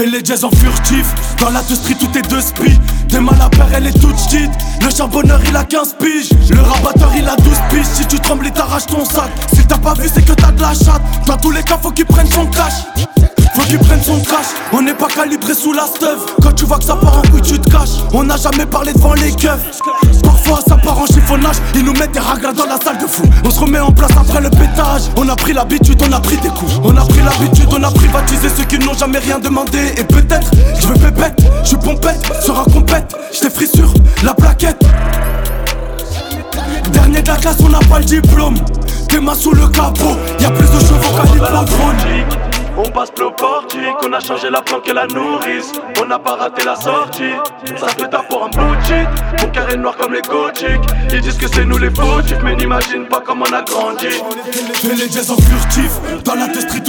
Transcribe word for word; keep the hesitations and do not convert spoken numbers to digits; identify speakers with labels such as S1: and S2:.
S1: Fais les jazz en furtif. Dans la deux street tout est deux spi. T'es mal à père elle est toute petite. Le charbonneur il a quinze piges. Le rabatteur il a douze piges. Si tu trembles il t'arrache ton sac. Si t'as pas vu c'est que t'as de la chatte. Dans tous les cas faut qu'il prenne son cash. Faut qu'il prenne son cash. On n'est pas calibré sous la stuff. Quand tu vois que ça part en couille tu te caches. On n'a jamais parlé devant les keufs. Parfois ça part en chiffonnage. Ils nous mettent des ragas dans la salle de fou. On se remet en place après le pétage. On a pris l'habitude, on a pris des coups. On a pris l'habitude, on a privatisé ceux qui n'ont jamais rien demandé. Et peut-être, je veux pépette, je suis pompette. Sur un compète, j't'ai frit sur la plaquette. Dernier de la classe, on n'a pas le diplôme. Tes mains sous le capot, y'a plus de chevaux qu'à l'hippodrome.
S2: On passe plus au portique, on a changé la planque et la nourrice. On n'a pas raté la sortie, ça se tape pour un boutique. Mon carré noir comme les gothiques. Ils disent que c'est nous les fautifs, mais n'imagine pas comment on a grandi.
S1: Fais les jazz en furtif. Dans la deux street